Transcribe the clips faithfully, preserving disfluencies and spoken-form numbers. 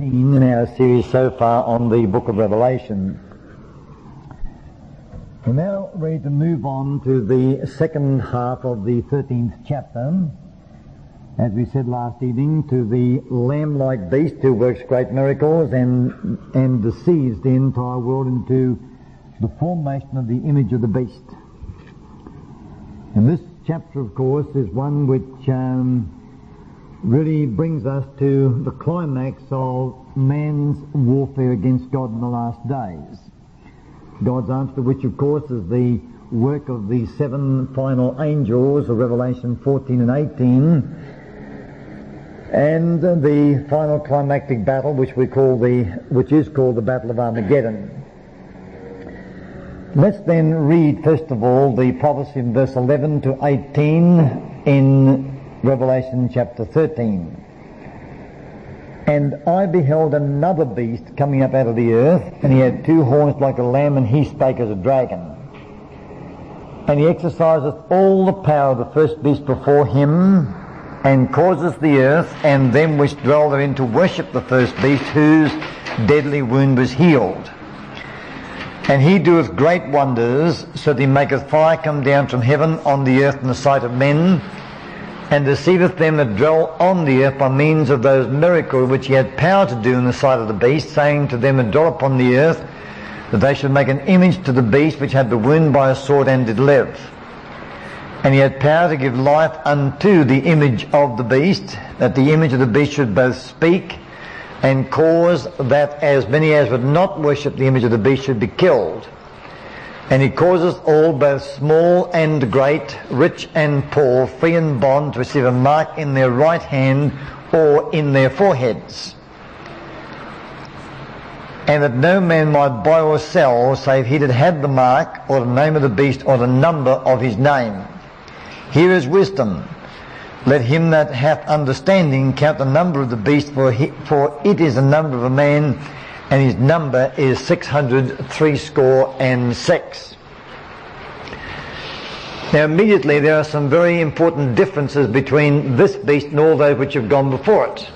thirteen in our series so far on the book of Revelation. We're now ready to move on to the second half of the thirteenth chapter. As we said last evening, to the lamb-like beast who works great miracles and, and deceives the entire world into the formation of the image of the beast. And this chapter, of course, is one which um, really brings us to the climax of man's warfare against God in the last days. God's answer, which of course is the work of the seven final angels of Revelation fourteen and eighteen, and the final climactic battle, which we call the, which is called the Battle of Armageddon. Let's then read first of all the prophecy in verse eleven to eighteen in Revelation chapter thirteen. And I beheld another beast coming up out of the earth, and he had two horns like a lamb, and he spake as a dragon. And he exerciseth all the power of the first beast before him, and causeth the earth and them which dwell therein to worship the first beast, whose deadly wound was healed. And he doeth great wonders, so that he maketh fire come down from heaven on the earth in the sight of men, and deceiveth them that dwell on the earth by means of those miracles which he had power to do in the sight of the beast, saying to them that dwell upon the earth, that they should make an image to the beast which had the wound by a sword and did live. And he had power to give life unto the image of the beast, that the image of the beast should both speak and cause that as many as would not worship the image of the beast should be killed. And he causeth all, both small and great, rich and poor, free and bond, to receive a mark in their right hand or in their foreheads. And that no man might buy or sell, save he that had the mark, or the name of the beast, or the number of his name. Here is wisdom. Let him that hath understanding count the number of the beast, for, he, for it is the number of a man, and his number is six hundred threescore and six. Now immediately there are some very important differences between this beast and all those which have gone before it.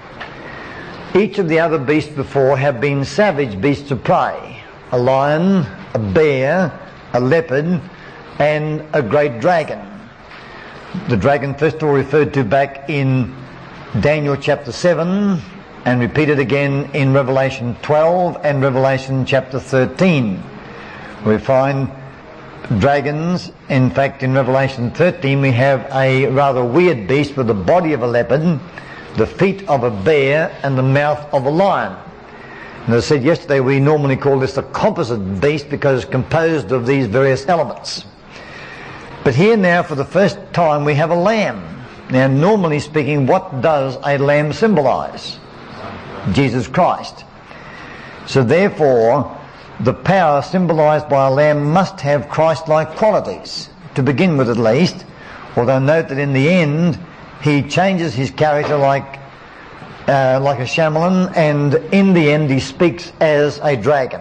Each of the other beasts before have been savage beasts of prey. A lion, a bear, a leopard, and a great dragon. The dragon first of all referred to back in Daniel chapter seven, and repeated again in Revelation twelve and Revelation chapter thirteen. We find dragons. In fact, in Revelation thirteen we have a rather weird beast with the body of a leopard, the feet of a bear, and the mouth of a lion. And as I said yesterday, we normally call this a composite beast because it's composed of these various elements. But here now, for the first time, we have a lamb. Now, normally speaking, what does a lamb symbolize? Jesus Christ. So therefore, the power symbolized by a lamb must have Christ-like qualities, to begin with at least, although note that in the end, he changes his character like uh, like a chamelin, and in the end he speaks as a dragon.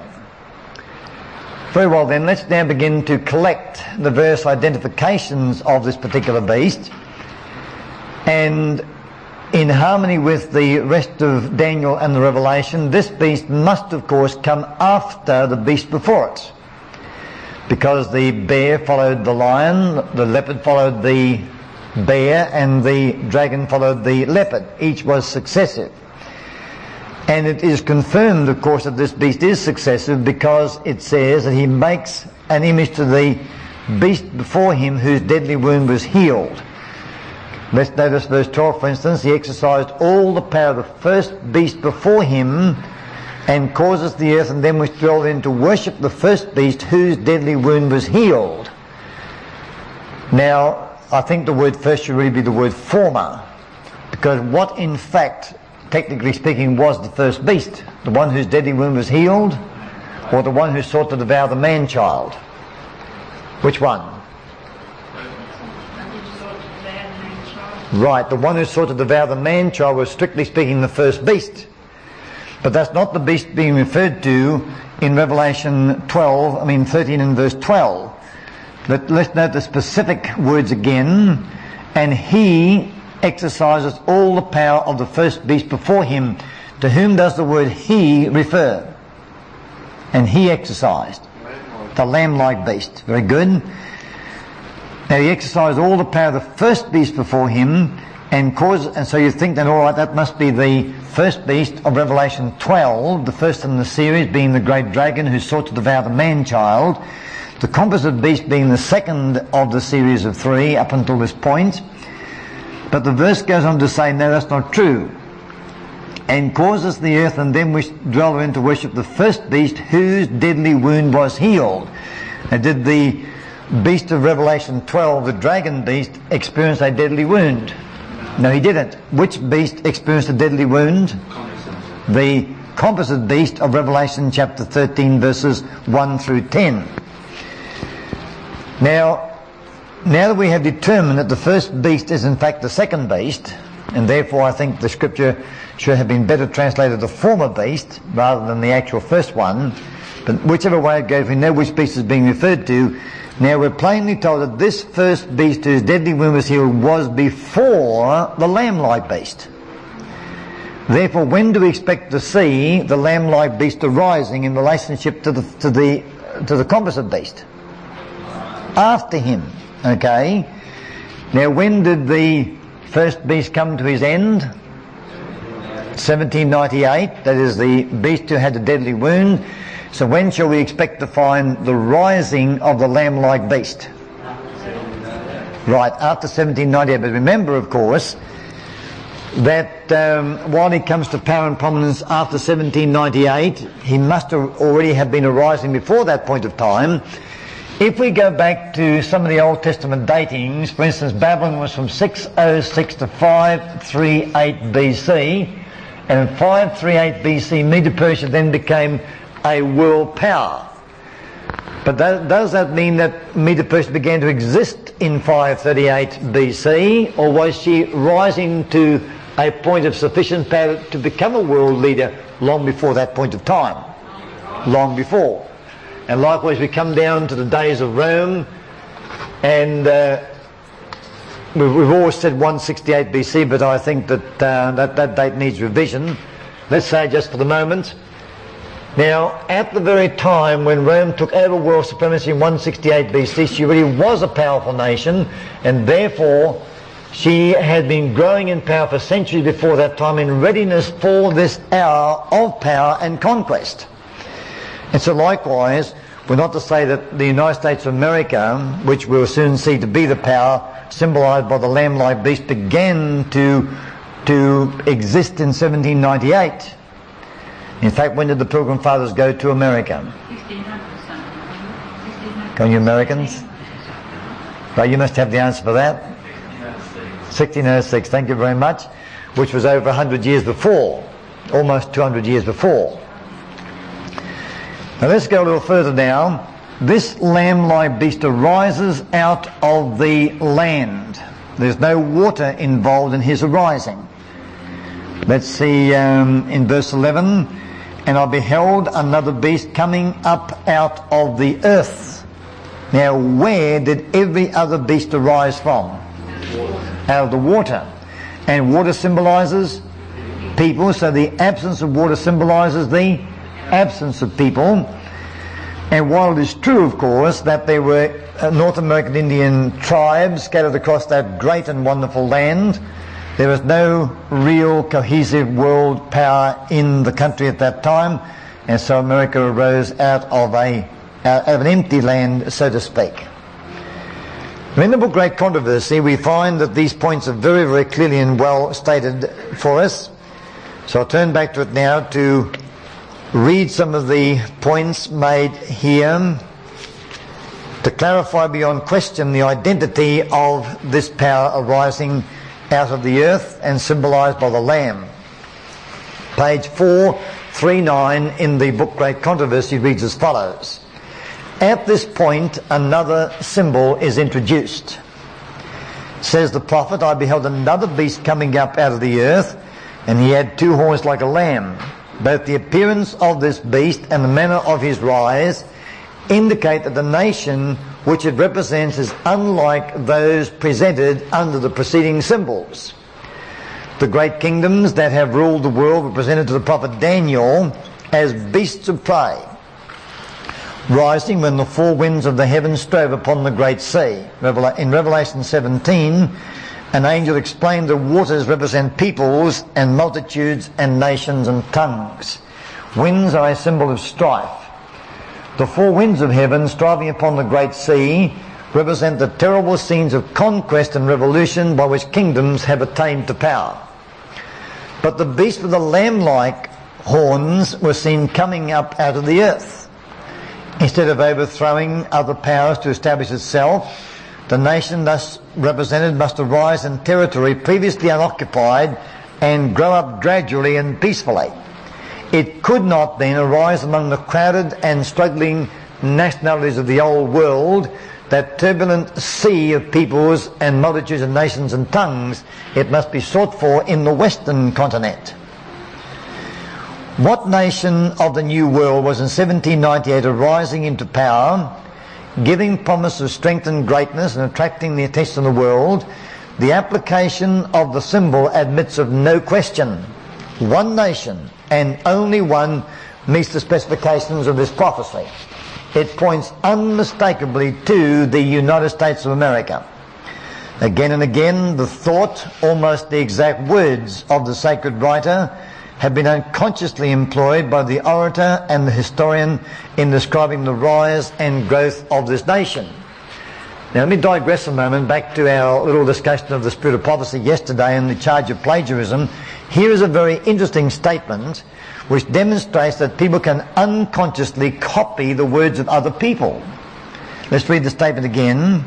Very well then, let's now begin to collect the various identifications of this particular beast, and in harmony with the rest of Daniel and the Revelation, this beast must of course come after the beast before it, because the bear followed the lion, the leopard followed the bear, and the dragon followed the leopard. Each was successive. And it is confirmed, of course, that this beast is successive because it says that he makes an image to the beast before him whose deadly wound was healed. Let's notice verse twelve, for instance. He exercised all the power of the first beast before him, and causes the earth and them which dwell in to worship the first beast whose deadly wound was healed. Now, I think the word first should really be the word former, because what in fact, technically speaking, was the first beast? The one whose deadly wound was healed, or the one who sought to devour the man-child? Which one? Right, the one who sought to devour the man-child was strictly speaking the first beast. But that's not the beast being referred to in Revelation twelve, I mean thirteen and verse twelve. Let, let's note the specific words again. And he exercises all the power of the first beast before him to whom does the word he refer? And he exercised. The lamb-like beast. Very good. Now he exercised all the power of the first beast before him, and caused, and so you think that, all right, that must be the first beast of Revelation twelve, the first in the series being the great dragon who sought to devour the man-child, the composite beast being the second of the series of three up until this point. But the verse goes on to say, no, that's not true. And causes the earth and them which dwell therein to worship the first beast whose deadly wound was healed. Now, did the beast of Revelation twelve, the dragon beast, experience a deadly wound? No, he didn't. Which beast experienced a deadly wound? The composite beast of Revelation chapter thirteen, verses one through ten. Now, now that we have determined that the first beast is in fact the second beast, and therefore I think the scripture should have been better translated the former beast rather than the actual first one, but whichever way it goes, we know which beast is being referred to. Now we're plainly told that this first beast whose deadly wound was healed was before the lamb-like beast. Therefore, when do we expect to see the lamb-like beast arising in relationship to the to the to the composite beast? After him. Okay. Now when did the first beast come to his end? seventeen ninety-eight. That is the beast who had the deadly wound. So when shall we expect to find the rising of the lamb-like beast? Right, after seventeen ninety-eight. But remember, of course, that um, while he comes to power and prominence after seventeen ninety-eight, he must have already have been arising before that point of time. If we go back to some of the Old Testament datings, for instance, Babylon was from six oh six to five thirty-eight B C, and in five thirty-eight B C, Medo-Persia then became a world power. But that, does that mean that Medo-Persia began to exist in five thirty-eight B C, or was she rising to a point of sufficient power to become a world leader long before that point of time? Long before. And likewise we come down to the days of Rome, and uh, we've, we've always said one sixty-eight B C, but I think that, uh, that that date needs revision. Let's say just for the moment. Now, at the very time when Rome took over world supremacy in one sixty-eight B C, she really was a powerful nation, and therefore she had been growing in power for centuries before that time in readiness for this hour of power and conquest. And so likewise, we're not to say that the United States of America, which we'll soon see to be the power, symbolised by the lamb-like beast, began to, to exist in seventeen ninety-eight. In fact, when did the Pilgrim Fathers go to America? Go you Americans? Right, you must have the answer for that. sixteen oh six, thank you very much, which was over one hundred years before, almost two hundred years before. Now let's go a little further now. This lamb-like beast arises out of the land. There's no water involved in his arising. Let's see um, in verse eleven. And I beheld another beast coming up out of the earth. Now where did every other beast arise from? Out of the water. And water symbolises people, so the absence of water symbolises the absence of people. And while it is true, of course, that there were North American Indian tribes scattered across that great and wonderful land, there was no real cohesive world power in the country at that time, and so America arose out of a out of an empty land, so to speak. In the book Great Controversy, we find that these points are very, very clearly and well stated for us. So I'll turn back to it now to read some of the points made here to clarify beyond question the identity of this power arising out of the earth and symbolised by the Lamb. Page four thirty-nine in the book Great Controversy reads as follows. At this point another symbol is introduced. Says the prophet, I beheld another beast coming up out of the earth, and he had two horns like a lamb. Both the appearance of this beast and the manner of his rise indicate that the nation which it represents is unlike those presented under the preceding symbols. The great kingdoms that have ruled the world were presented to the prophet Daniel as beasts of prey, rising when the four winds of the heavens strove upon the great sea. In Revelation seventeen, an angel explained the waters represent peoples and multitudes and nations and tongues. Winds are a symbol of strife. The four winds of heaven striving upon the great sea represent the terrible scenes of conquest and revolution by which kingdoms have attained to power. But the beast with the lamb-like horns was seen coming up out of the earth. Instead of overthrowing other powers to establish itself, the nation thus represented must arise in territory previously unoccupied and grow up gradually and peacefully. It could not then arise among the crowded and struggling nationalities of the old world, that turbulent sea of peoples and multitudes of nations and tongues. It must be sought for in the Western continent. What nation of the New World was in seventeen ninety-eight arising into power, giving promise of strength and greatness and attracting the attention of the world? The application of the symbol admits of no question. One nation, and only one, meets the specifications of this prophecy. It points unmistakably to the United States of America. Again and again, the thought, almost the exact words of the sacred writer, have been unconsciously employed by the orator and the historian in describing the rise and growth of this nation. Now let me digress a moment back to our little discussion of the spirit of prophecy yesterday and the charge of plagiarism. Here is a very interesting statement which demonstrates that people can unconsciously copy the words of other people. Let's read the statement again.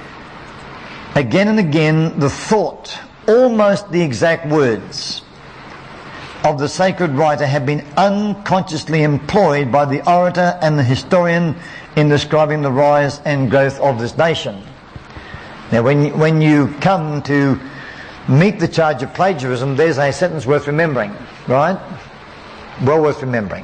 Again and again, the thought, almost the exact words of the sacred writer have been unconsciously employed by the orator and the historian in describing the rise and growth of this nation. Now when you, when you come to meet the charge of plagiarism, there's a sentence worth remembering, right? Well worth remembering.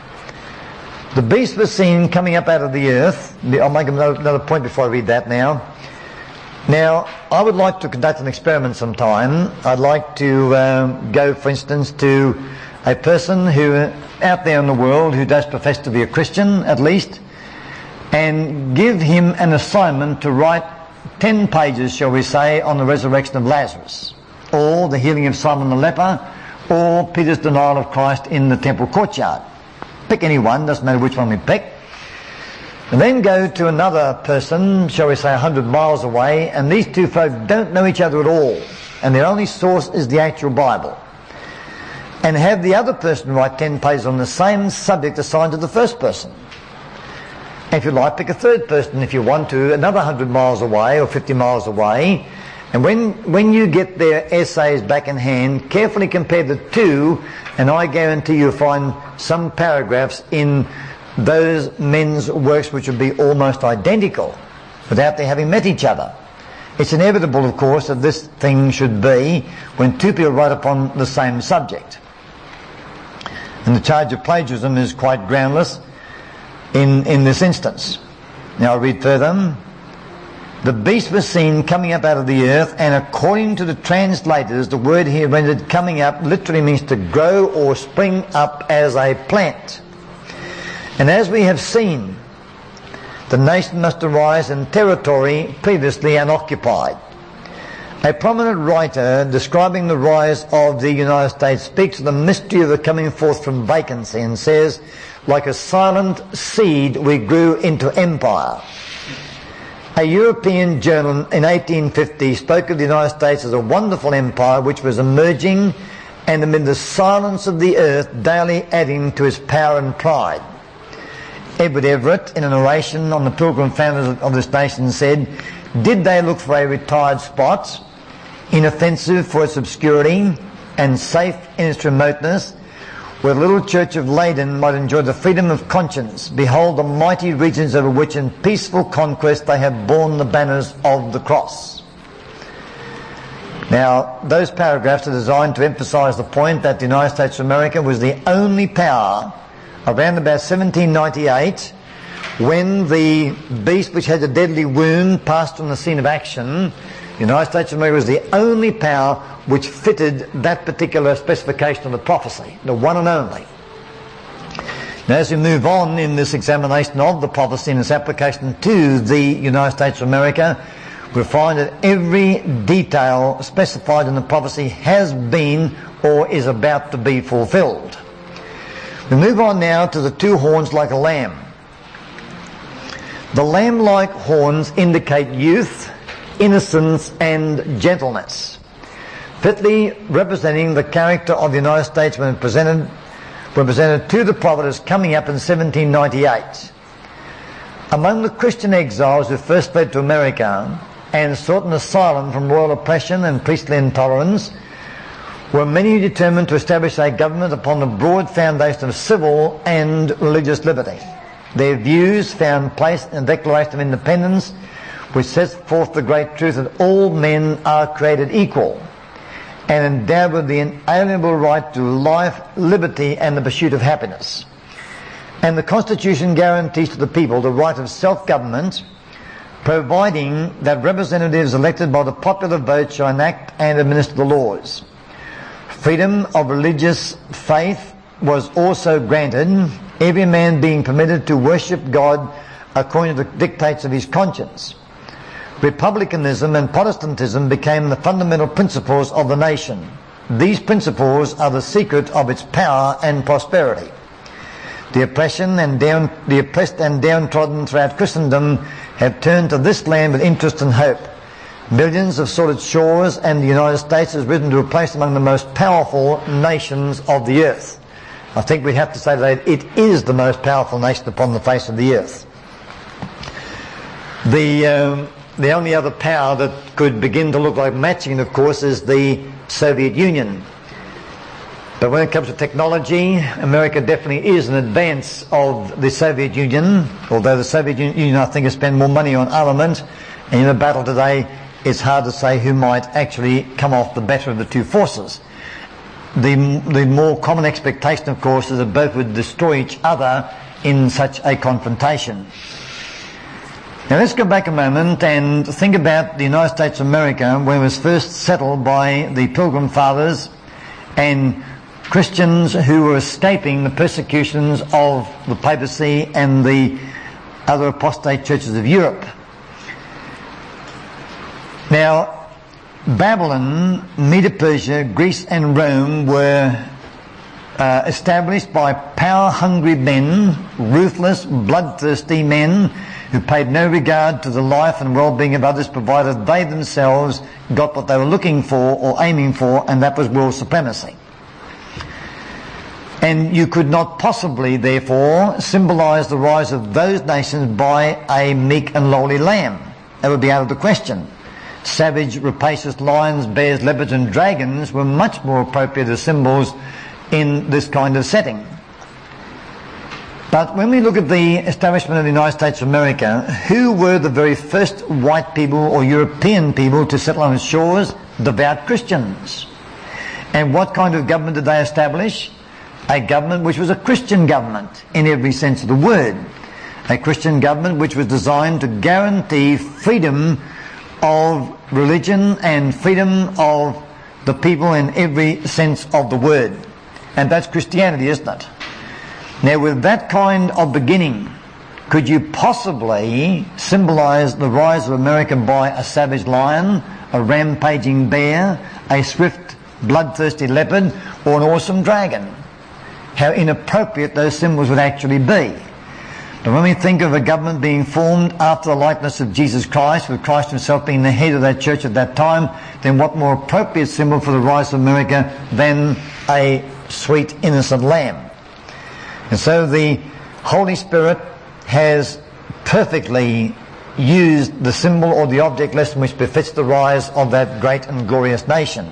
The beast was seen coming up out of the earth. I'll make another, another point before I read that now. Now, I would like to conduct an experiment sometime. I'd like to um, go, for instance, to a person who, out there in the world, who does profess to be a Christian, at least, and give him an assignment to write ten pages, shall we say, on the resurrection of Lazarus, or the healing of Simon the leper, or Peter's denial of Christ in the temple courtyard. Pick any one, doesn't matter which one we pick. And then go to another person, shall we say a hundred miles away, and these two folk don't know each other at all, and their only source is the actual Bible. And have the other person write ten pages on the same subject assigned to the first person. If you like, pick a third person if you want to, another hundred miles away or fifty miles away, and when when you get their essays back in hand, carefully compare the two, and I guarantee you'll find some paragraphs in those men's works which would be almost identical without their having met each other. It's inevitable, of course, that this thing should be when two people write upon the same subject. And the charge of plagiarism is quite groundless in, in this instance. Now I'll read further. The beast was seen coming up out of the earth, and according to the translators, the word here rendered coming up literally means to grow or spring up as a plant. And as we have seen, the nation must arise in territory previously unoccupied. A prominent writer describing the rise of the United States speaks of the mystery of the coming forth from vacancy and says, like a silent seed we grew into empire. A European journal in eighteen fifty spoke of the United States as a wonderful empire which was emerging and amid the silence of the earth daily adding to its power and pride. Edward Everett, in an oration on the Pilgrim founders of this nation, said, did they look for a retired spot, inoffensive for its obscurity and safe in its remoteness, where the little church of Leyden might enjoy the freedom of conscience, behold the mighty regions over which in peaceful conquest they have borne the banners of the cross. Now, those paragraphs are designed to emphasise the point that the United States of America was the only power around about seventeen ninety-eight, when the beast which had a deadly wound passed on the scene of action, The United States of America was the only power which fitted that particular specification of the prophecy, the one and only. Now, as we move on in this examination of the prophecy and its application to the United States of America, we'll find that every detail specified in the prophecy has been or is about to be fulfilled. We move on now to the two horns like a lamb. The lamb-like horns indicate youth, innocence and gentleness, fitly representing the character of the United States when presented, when presented to the prophet as coming up in seventeen ninety-eight. Among the Christian exiles who first fled to America and sought an asylum from royal oppression and priestly intolerance were many who determined to establish a government upon the broad foundation of civil and religious liberty. Their views found place in the Declaration of Independence, which sets forth the great truth that all men are created equal and endowed with the inalienable right to life, liberty and the pursuit of happiness. And the Constitution guarantees to the people the right of self-government, providing that representatives elected by the popular vote shall enact and administer the laws. Freedom of religious faith was also granted, every man being permitted to worship God according to the dictates of his conscience. Republicanism and Protestantism became the fundamental principles of the nation. These principles are the secret of its power and prosperity. The oppression and down, the oppressed and downtrodden throughout Christendom have turned to this land with interest and hope. Millions have sought its shores, and the United States has risen to a place among the most powerful nations of the earth. I think we have to say that it is the most powerful nation upon the face of the earth. The um, the only other power that could begin to look like matching, of course, is the Soviet Union. But when it comes to technology, America definitely is an advance of the Soviet Union, although the Soviet Union, I think, has spent more money on armament, and in a battle today, it's hard to say who might actually come off the better of the two forces. The, the more common expectation, of course, is that both would destroy each other in such a confrontation. Now let's go back a moment and think about the United States of America when it was first settled by the Pilgrim Fathers and Christians who were escaping the persecutions of the papacy and the other apostate churches of Europe. Now, Babylon, Medo-Persia, Greece and Rome were uh, established by power-hungry men, ruthless, bloodthirsty men who paid no regard to the life and well-being of others, provided they themselves got what they were looking for or aiming for, and that was world supremacy. And you could not possibly, therefore, symbolise the rise of those nations by a meek and lowly lamb. That would be out of the question. Savage, rapacious lions, bears, leopards and dragons were much more appropriate as symbols in this kind of setting. But when we look at the establishment of the United States of America, who were the very first white people or European people to settle on its shores? Devout Christians. And what kind of government did they establish? A government which was a Christian government in every sense of the word. A Christian government which was designed to guarantee freedom of religion and freedom of the people in every sense of the word. And that's Christianity, isn't it? Now, with that kind of beginning, could you possibly symbolise the rise of America by a savage lion, a rampaging bear, a swift, bloodthirsty leopard, or an awesome dragon? How inappropriate those symbols would actually be. But when we think of a government being formed after the likeness of Jesus Christ, with Christ himself being the head of that church at that time, then what more appropriate symbol for the rise of America than a sweet, innocent lamb? And so the Holy Spirit has perfectly used the symbol or the object lesson which befits the rise of that great and glorious nation.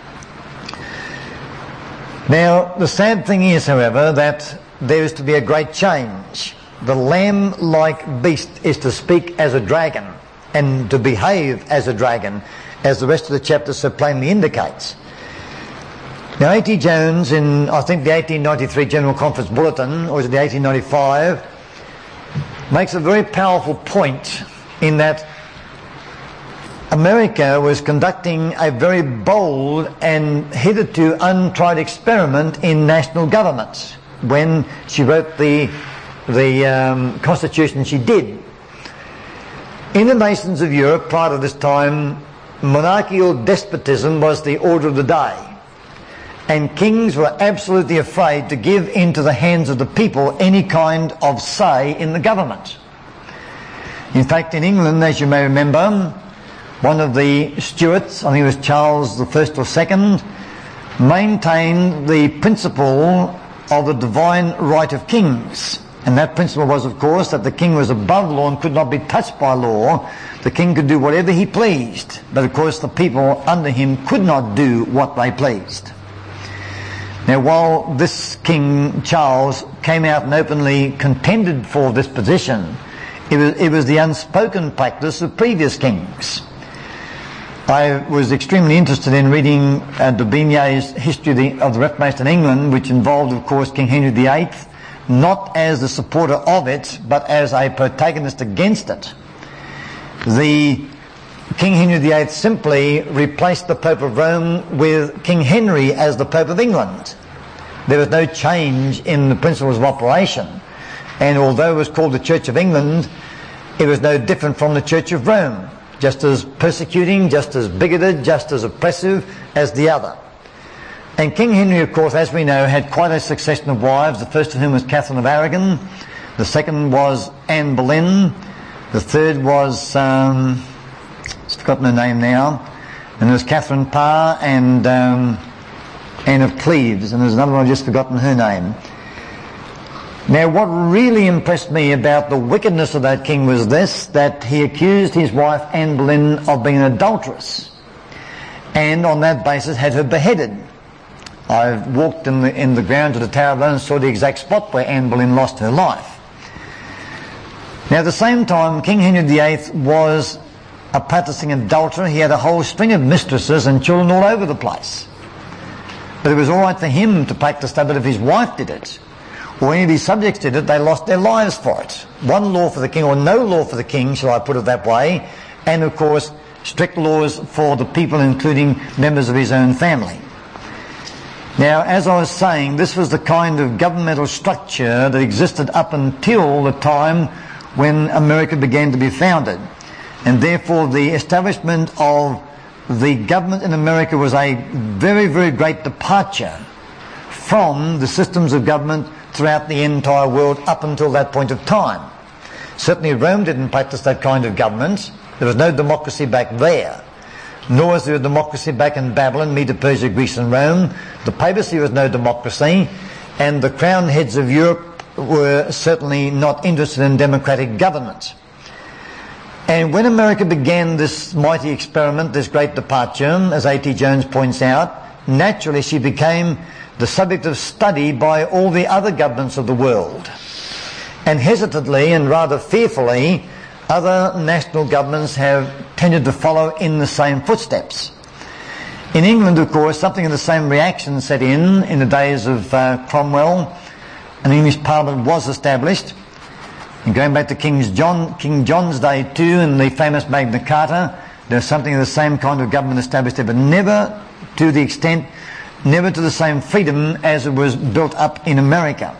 Now, the sad thing is, however, that there is to be a great change. The lamb-like beast is to speak as a dragon and to behave as a dragon, as the rest of the chapter so plainly indicates. Now, A T Jones, in I think the eighteen ninety-three General Conference Bulletin, or is it the eighteen ninety-five, makes a very powerful point in that America was conducting a very bold and hitherto untried experiment in national government when she wrote the, the um, Constitution she did. In the nations of Europe prior to this time, monarchical despotism was the order of the day, and kings were absolutely afraid to give into the hands of the people any kind of say in the government. In fact, in England, as you may remember, one of the Stuarts, I think it was Charles the First or Second, maintained the principle of the divine right of kings. And that principle was, of course, that the king was above law and could not be touched by law. The king could do whatever he pleased, but of course the people under him could not do what they pleased. Now, while this King Charles came out and openly contended for this position, it was, it was the unspoken practice of previous kings. I was extremely interested in reading uh, Daubigny's history of the, of the Reformation in England, which involved, of course, King Henry the Eighth, not as the supporter of it, but as a protagonist against it. The King Henry the Eighth simply replaced the Pope of Rome with King Henry as the Pope of England. There was no change in the principles of operation. And although it was called the Church of England, it was no different from the Church of Rome. Just as persecuting, just as bigoted, just as oppressive as the other. And King Henry, of course, as we know, had quite a succession of wives, the first of whom was Catherine of Aragon, the second was Anne Boleyn, the third was, um, I've forgotten her name now, and there was Catherine Parr and um, Anne of Cleves, and there's another one I've just forgotten her name. Now, what really impressed me about the wickedness of that king was this, that he accused his wife Anne Boleyn of being an adulteress, and on that basis had her beheaded. I walked in the, in the ground to the Tower of London and saw the exact spot where Anne Boleyn lost her life. Now, at the same time, King Henry the Eighth was a practicing adulterer. He had a whole string of mistresses and children all over the place. But it was all right for him to practice that, but if his wife did it, or any of his subjects did it, they lost their lives for it. One law for the king, or no law for the king, shall I put it that way, and of course strict laws for the people, including members of his own family. Now, as I was saying, this was the kind of governmental structure that existed up until the time when America began to be founded. And therefore the establishment of the government in America was a very, very great departure from the systems of government throughout the entire world up until that point of time. Certainly Rome didn't practice that kind of government. There was no democracy back there. Nor was there a democracy back in Babylon, Medo Persia, Greece and Rome. The papacy was no democracy, and the crown heads of Europe were certainly not interested in democratic government. And when America began this mighty experiment, this great departure, as A T Jones points out, naturally she became the subject of study by all the other governments of the world. And hesitantly and rather fearfully, other national governments have tended to follow in the same footsteps. In England, of course, something of the same reaction set in in the days of uh, Cromwell. An English Parliament was established. And going back to King, John, King John's day too, in the famous Magna Carta, there was something of the same kind of government established there, but never to the extent, never to the same freedom as it was built up in America.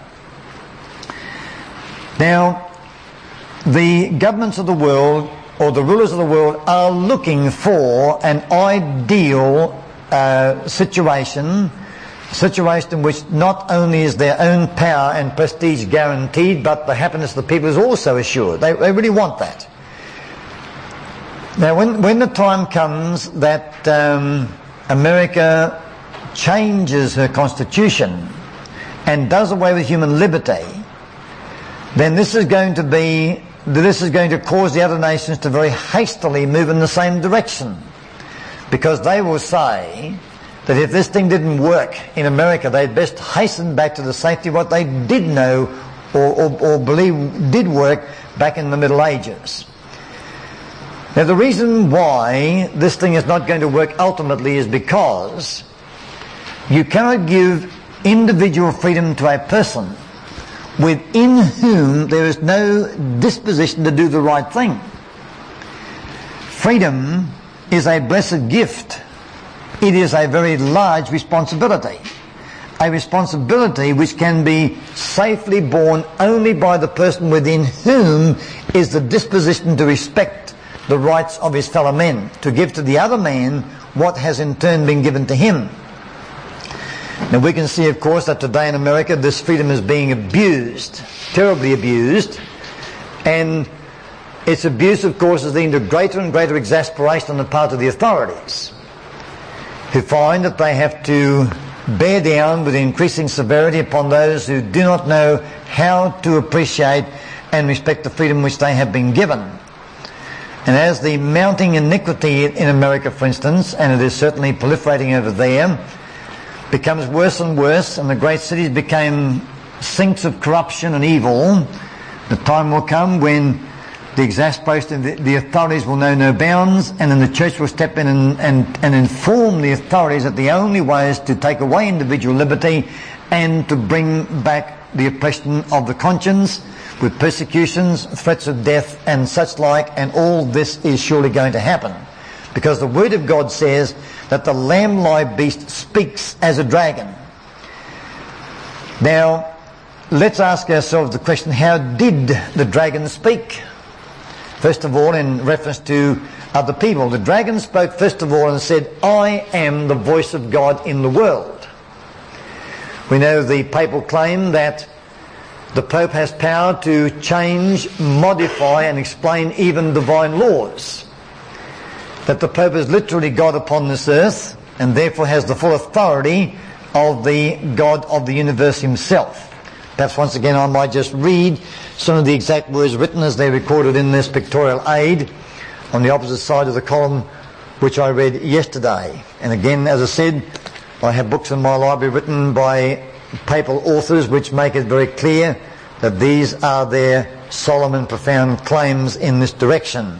Now, the governments of the world, or the rulers of the world, are looking for an ideal uh, situation, a situation in which not only is their own power and prestige guaranteed, but the happiness of the people is also assured. They, they really want that. Now, when, when the time comes that um, America changes her constitution and does away with human liberty, then this is going to be, this is going to cause the other nations to very hastily move in the same direction. Because they will say that if this thing didn't work in America, they'd best hasten back to the safety of what they did know or, or, or believe did work back in the Middle Ages. Now, the reason why this thing is not going to work ultimately is because you cannot give individual freedom to a person within whom there is no disposition to do the right thing. Freedom is a blessed gift, it is a very large responsibility. A responsibility which can be safely borne only by the person within whom is the disposition to respect the rights of his fellow men, to give to the other man what has in turn been given to him. Now we can see, of course, that today in America this freedom is being abused, terribly abused, and its abuse, of course, is leading to greater and greater exasperation on the part of the authorities, who find that they have to bear down with increasing severity upon those who do not know how to appreciate and respect the freedom which they have been given. And as the mounting iniquity in America, for instance, and it is certainly proliferating over there, becomes worse and worse, and the great cities became sinks of corruption and evil, the time will come when the exasperation of the, the authorities will know no bounds, and then the church will step in and, and, and inform the authorities that the only way is to take away individual liberty and to bring back the oppression of the conscience with persecutions, threats of death and such like, and all this is surely going to happen. Because the Word of God says that the lamb-like beast speaks as a dragon. Now, let's ask ourselves the question, how did the dragon speak? First of all, in reference to other people, the dragon spoke first of all and said, I am the voice of God in the world. We know the papal claim that the Pope has power to change, modify and explain even divine laws. That the Pope is literally God upon this earth and therefore has the full authority of the God of the universe himself. Perhaps once again I might just read some of the exact words written as they recorded in this pictorial aid on the opposite side of the column which I read yesterday. And again, as I said, I have books in my library written by papal authors which make it very clear that these are their solemn and profound claims in this direction.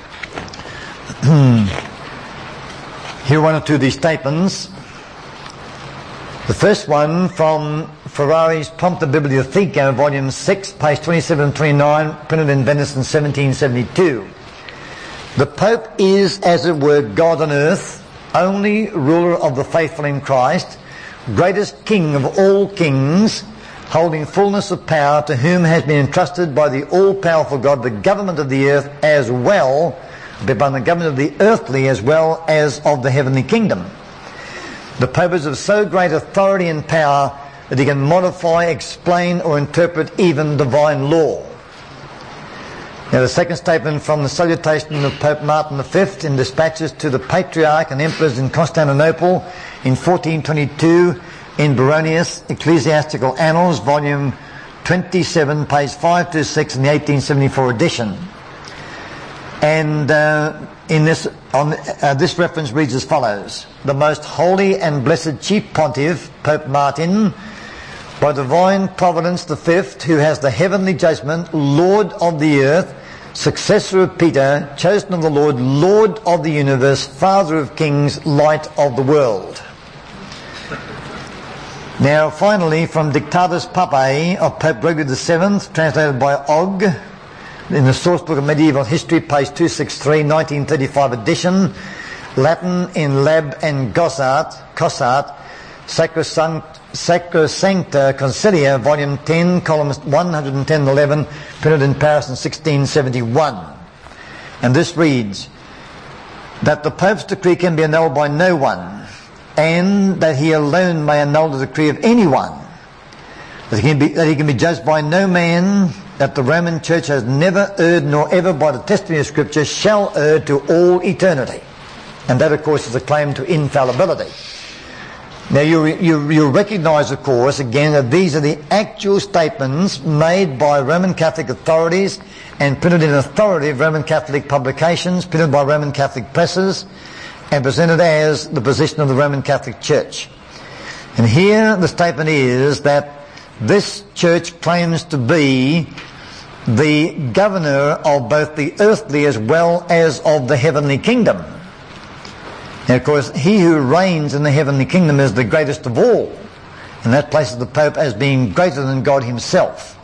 Here are one or two of these statements. The first one from Ferrari's Prompta Bibliotheca, volume six, page twenty-seven and twenty-nine, printed in Venice in seventeen seventy-two. The Pope is, as it were, God on earth, only ruler of the faithful in Christ, greatest King of all kings, holding fullness of power, to whom has been entrusted by the all-powerful God the government of the earth as well, but by the government of the earthly as well as of the heavenly kingdom. The Pope is of so great authority and power that he can modify, explain or interpret even divine law. Now the second statement from the salutation of Pope Martin the Fifth in dispatches to the Patriarch and Emperors in Constantinople in fourteen twenty-two in Baronius Ecclesiastical Annals, volume twenty-seven, page five to six in the eighteen seventy-four edition. And uh, in this, on, uh, this reference reads as follows: the most holy and blessed Chief Pontiff, Pope Martin, by divine providence the fifth, who has the heavenly judgment, Lord of the earth, successor of Peter, chosen of the Lord, Lord of the universe, Father of kings, light of the world. Now finally, from Dictatus Papae of Pope Gregory the Seventh, translated by Ogg, in the Source Book of Medieval History, page two sixty-three, nineteen thirty-five edition, Latin in Lab and Gossart, Cossart, Sacrosanct, Sacrosancta Concilia, volume ten, columns one hundred ten and eleven, printed in Paris in sixteen seventy-one. And this reads, that the Pope's decree can be annulled by no one, and that he alone may annul the decree of anyone, that he can be, that he can be judged by no man, that the Roman Church has never erred, nor ever by the testimony of Scripture shall err to all eternity. And that, of course, is a claim to infallibility. Now you, you, you recognise, of course, again, that these are the actual statements made by Roman Catholic authorities and printed in authority of Roman Catholic publications, printed by Roman Catholic presses, and presented as the position of the Roman Catholic Church. And here the statement is that this church claims to be the governor of both the earthly as well as of the heavenly kingdom. And of course, he who reigns in the heavenly kingdom is the greatest of all, and that places the Pope as being greater than God himself.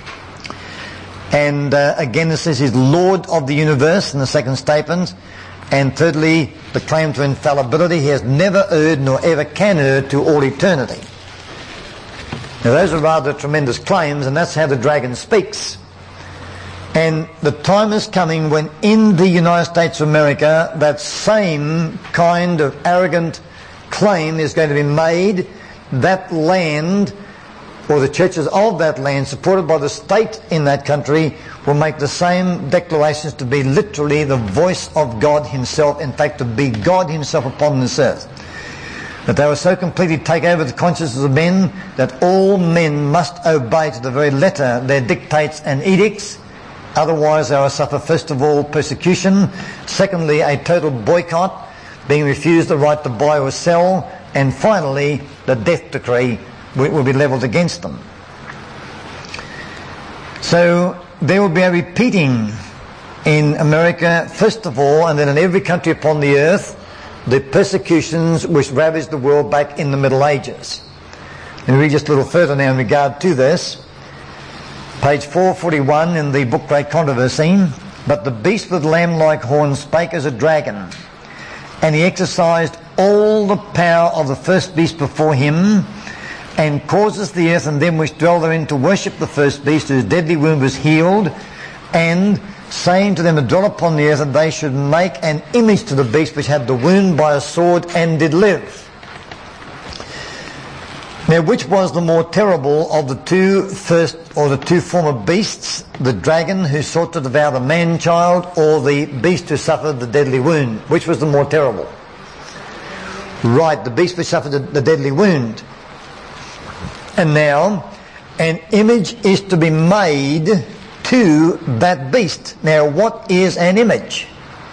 And uh, again, it says he's Lord of the universe in the second statement, And thirdly, the claim to infallibility. He has never erred nor ever can err to all eternity. Now those are rather tremendous claims, and that's how the dragon speaks. And the time is coming when in the United States of America that same kind of arrogant claim is going to be made. That land, or the churches of that land, supported by the state in that country, will make the same declarations to be literally the voice of God himself, in fact to be God himself upon this earth. That they will so completely take over the consciousness of men that all men must obey to the very letter their dictates and edicts. Otherwise they will suffer first of all persecution, secondly a total boycott, being refused the right to buy or sell, and finally the death decree will be levelled against them. So there will be a repeating in America first of all, and then in every country upon the earth, the persecutions which ravaged the world back in the Middle Ages. Let me read just a little further now in regard to this. Page four forty-one in the book Great Controversy. But the beast with lamb-like horns spake as a dragon, and he exercised all the power of the first beast before him, and causes the earth and them which dwell therein to worship the first beast, whose deadly wound was healed, and saying to them that dwell upon the earth that they should make an image to the beast which had the wound by a sword and did live. Now, which was the more terrible of the two first, or the two former beasts, the dragon who sought to devour the man-child, or the beast who suffered the deadly wound? Which was the more terrible? Right, the beast which suffered the, the deadly wound. And now, an image is to be made to that beast. Now, what is an image?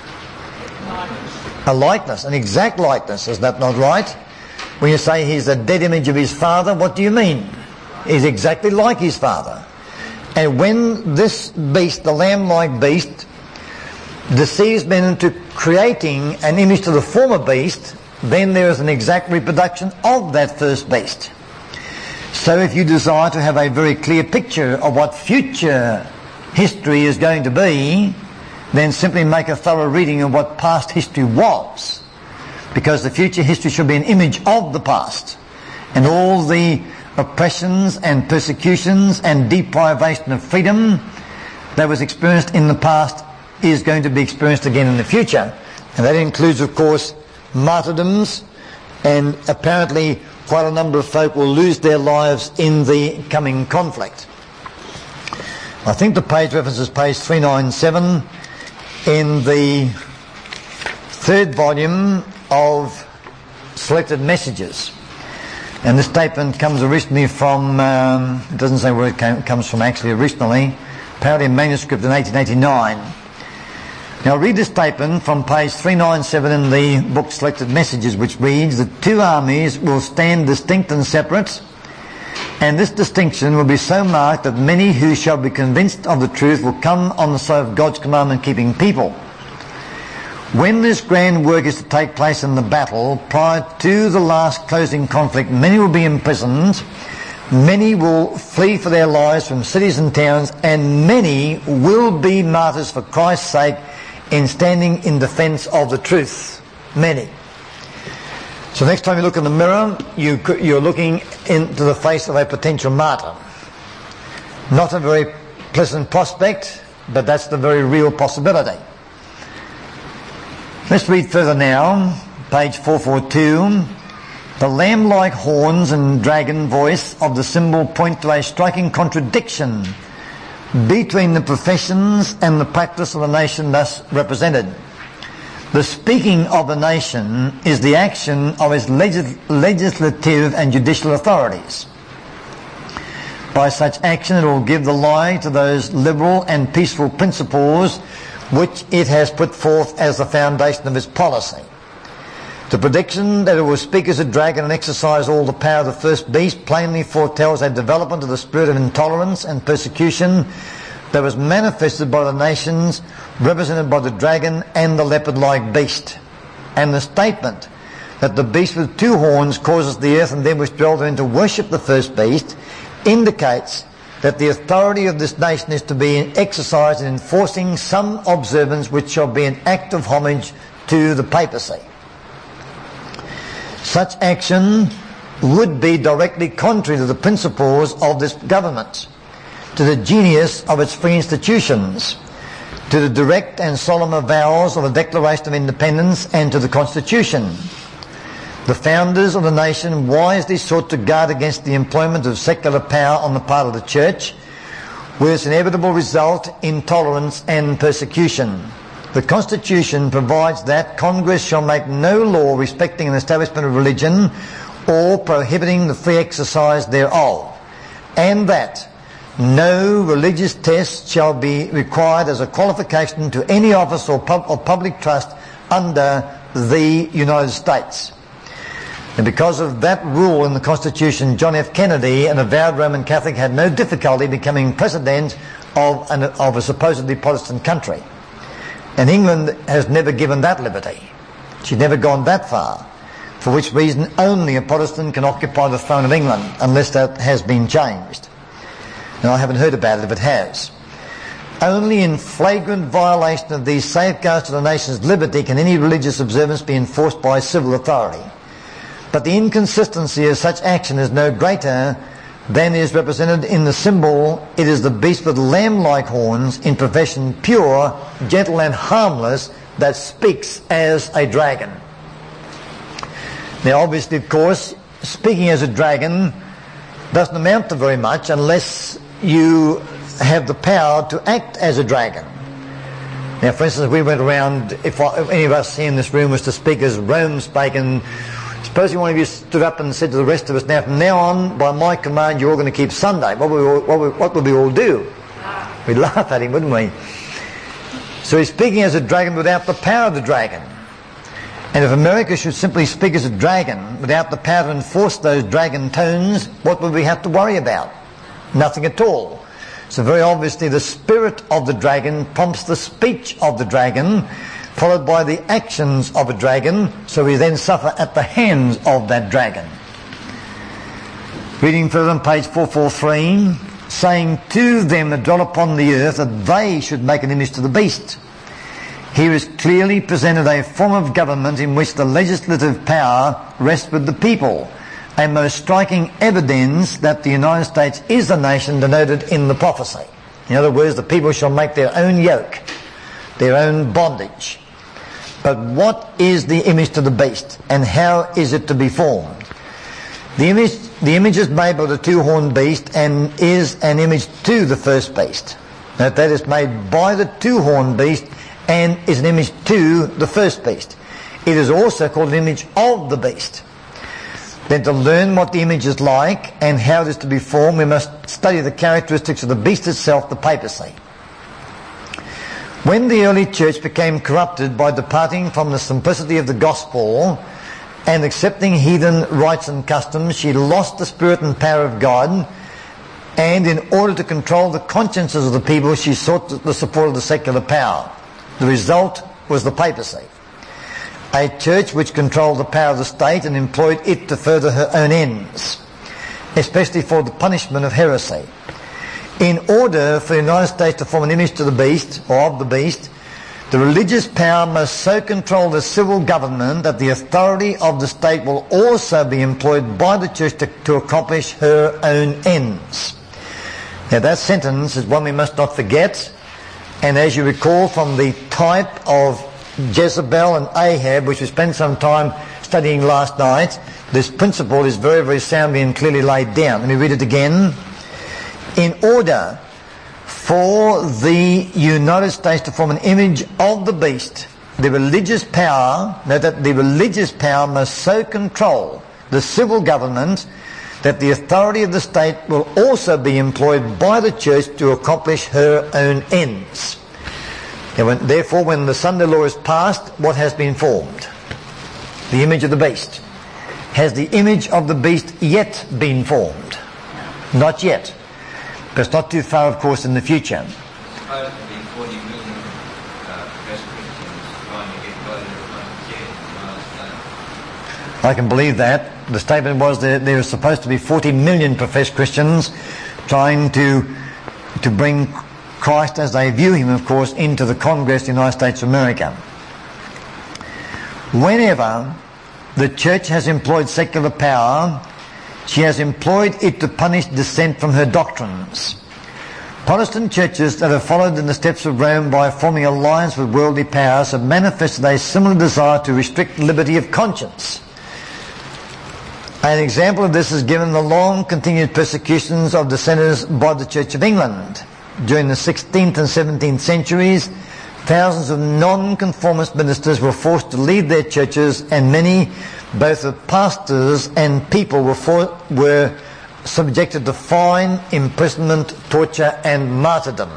A likeness, an exact likeness. Is that not right? When you say he's a dead image of his father, what do you mean? He's exactly like his father. And when this beast, the lamb-like beast, deceives men into creating an image to the former beast, then there is an exact reproduction of that first beast. So if you desire to have a very clear picture of what future history is going to be, then simply make a thorough reading of what past history was. Because the future history should be an image of the past. And all the oppressions and persecutions and deprivation of freedom that was experienced in the past is going to be experienced again in the future. And that includes, of course, martyrdoms, and apparently quite a number of folk will lose their lives in the coming conflict. I think the page reference is page three ninety-seven in the third volume of Selected Messages. And this statement comes originally from, um, it doesn't say where it came, comes from actually originally, apparently a manuscript in eighteen eighty-nine. Now I'll read this statement from page three ninety-seven in the book Selected Messages, which reads, the two armies will stand distinct and separate, and this distinction will be so marked that many who shall be convinced of the truth will come on the side of God's commandment-keeping people. When this grand work is to take place in the battle, prior to the last closing conflict, many will be imprisoned, many will flee for their lives from cities and towns, and many will be martyrs for Christ's sake in standing in defence of the truth. Many. So next time you look in the mirror, you, you're looking into the face of a potential martyr. Not a very pleasant prospect, but that's the very real possibility. Let's read further now, page four forty-two. The lamb-like horns and dragon voice of the symbol point to a striking contradiction between the professions and the practice of the nation thus represented. The speaking of the nation is the action of its legis- legislative and judicial authorities. By such action it will give the lie to those liberal and peaceful principles which it has put forth as the foundation of its policy. The prediction that it will speak as a dragon and exercise all the power of the first beast plainly foretells a development of the spirit of intolerance and persecution that was manifested by the nations represented by the dragon and the leopard-like beast. And the statement that the beast with two horns causes the earth and them which dwell therein to worship the first beast indicates that the authority of this nation is to be exercised in enforcing some observance which shall be an act of homage to the papacy. Such action would be directly contrary to the principles of this government, to the genius of its free institutions, to the direct and solemn avowals of the Declaration of Independence, and to the Constitution. The founders of the nation wisely sought to guard against the employment of secular power on the part of the Church, with its inevitable result, intolerance and persecution. The Constitution provides that Congress shall make no law respecting an establishment of religion or prohibiting the free exercise thereof, and that no religious test shall be required as a qualification to any office or, pub- or public trust under the United States. And because of that rule in the Constitution, John F. Kennedy, an avowed Roman Catholic, had no difficulty becoming president of, an, of a supposedly Protestant country. And England has never given that liberty. She's never gone that far, for which reason only a Protestant can occupy the throne of England, unless that has been changed. Now, I haven't heard about it if it has. Only in flagrant violation of these safeguards to the nation's liberty can any religious observance be enforced by civil authority. But the inconsistency of such action is no greater than is represented in the symbol. It is the beast with lamb-like horns, in profession pure, gentle and harmless, that speaks as a dragon. Now, obviously, of course, speaking as a dragon doesn't amount to very much unless you have the power to act as a dragon. Now, for instance, we went around, if, I, if any of us here in this room was to speak as Rome spake, and supposing one of you stood up and said to the rest of us, now from now on, by my command, you're all going to keep Sunday, what would we all, what would, what would we all do? We'd laugh at him, wouldn't we? So he's speaking as a dragon without the power of the dragon. And if America should simply speak as a dragon without the power to enforce those dragon tones, what would we have to worry about? Nothing at all. So very obviously the spirit of the dragon prompts the speech of the dragon, followed by the actions of a dragon, so we then suffer at the hands of that dragon. Reading further on page four forty-three, saying to them that dwell upon the earth that they should make an image to the beast. Here is clearly presented a form of government in which the legislative power rests with the people, a most striking evidence that the United States is a nation denoted in the prophecy. In other words, the people shall make their own yoke, their own bondage. But what is the image to the beast, and how is it to be formed? The image, the image is made by the two-horned beast and is an image to the first beast. Now, that is made by the two-horned beast and is an image to the first beast. It is also called an image of the beast. Then to learn what the image is like and how it is to be formed, we must study the characteristics of the beast itself, the papacy. When the early church became corrupted by departing from the simplicity of the gospel and accepting heathen rites and customs, she lost the spirit and power of God, and in order to control the consciences of the people, she sought the support of the secular power. The result was the papacy, a church which controlled the power of the state and employed it to further her own ends, especially for the punishment of heresy. In order for the United States to form an image to the beast, or of the beast, the religious power must so control the civil government that the authority of the state will also be employed by the church to, to accomplish her own ends. Now, that sentence is one we must not forget. And as you recall from the type of Jezebel and Ahab, which we spent some time studying last night, this principle is very, very soundly and clearly laid down. Let me read it again. In order for the United States to form an image of the beast, the religious power, note that the religious power must so control the civil government that the authority of the state will also be employed by the church to accomplish her own ends. And when, therefore, when the Sunday law is passed, what has been formed? The image of the beast. Has the image of the beast yet been formed? Not yet. But it's not too far, of course, in the future. I can believe that. The statement was that there are supposed to be forty million professed Christians trying to to bring Christ, as they view him, of course, into the Congress of the United States of America. Whenever the church has employed secular power, she has employed it to punish dissent from her doctrines. Protestant churches that have followed in the steps of Rome by forming alliance with worldly powers have manifested a similar desire to restrict liberty of conscience. An example of this is given the long continued persecutions of dissenters by the Church of England. During the sixteenth and seventeenth centuries, thousands of non-conformist ministers were forced to leave their churches, and many, both of pastors and people, were, for, were subjected to fine, imprisonment, torture and martyrdom.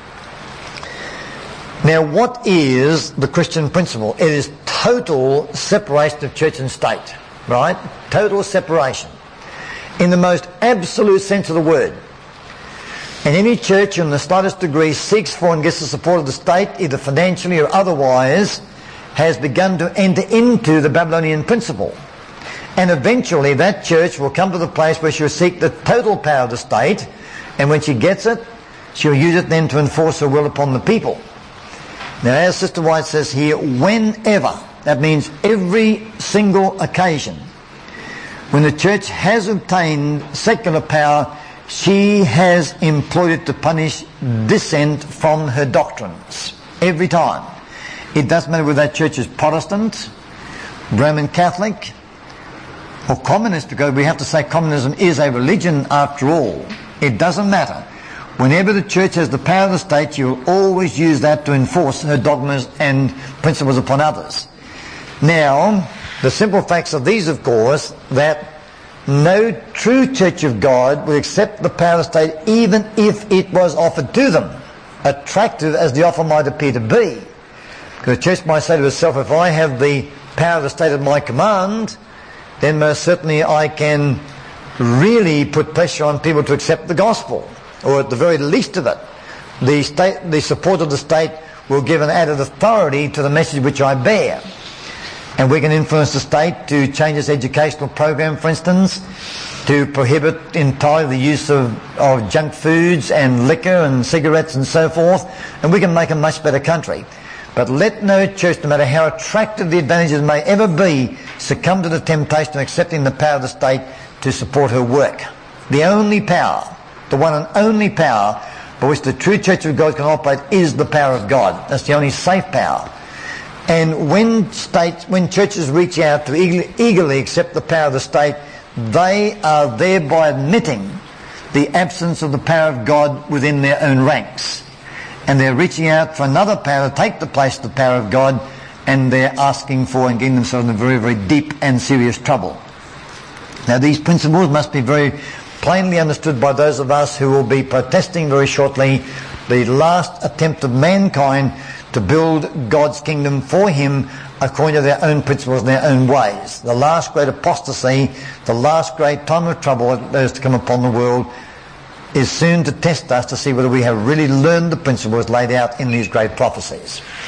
Now, what is the Christian principle? It is total separation of church and state, right? Total separation. In the most absolute sense of the word. And any church in the slightest degree seeks for and gets the support of the state, either financially or otherwise, has begun to enter into the Babylonian principle. And eventually that church will come to the place where she'll seek the total power of the state, and when she gets it, she'll use it then to enforce her will upon the people. Now, as Sister White says here, whenever, that means every single occasion, when the church has obtained secular power, she has employed it to punish dissent from her doctrines. Every time. It doesn't matter whether that church is Protestant, Roman Catholic, or communist, because we have to say communism is a religion after all. It doesn't matter. Whenever the church has the power of the state, she will always use that to enforce her dogmas and principles upon others. Now, the simple facts are these, of course, that no true church of God will accept the power of the state even if it was offered to them, attractive as the offer might appear to be. Because the church might say to herself, if I have the power of the state at my command, then most certainly I can really put pressure on people to accept the gospel, or at the very least of it, the state, the support of the state will give an added authority to the message which I bear. And we can influence the state to change its educational program, for instance, to prohibit entirely the use of, of junk foods and liquor and cigarettes and so forth, and we can make a much better country. But let no church, no matter how attractive the advantages may ever be, succumb to the temptation of accepting the power of the state to support her work. The only power, the one and only power by which the true Church of God can operate is the power of God. That's the only safe power. And when states, when churches reach out to eagerly, eagerly accept the power of the state, they are thereby admitting the absence of the power of God within their own ranks. And they're reaching out for another power to take the place of the power of God, and they're asking for and getting themselves in very, very deep and serious trouble. Now, these principles must be very plainly understood by those of us who will be protesting very shortly the last attempt of mankind to build God's kingdom for him according to their own principles and their own ways. The last great apostasy, the last great time of trouble that is to come upon the world, is soon to test us to see whether we have really learned the principles laid out in these great prophecies.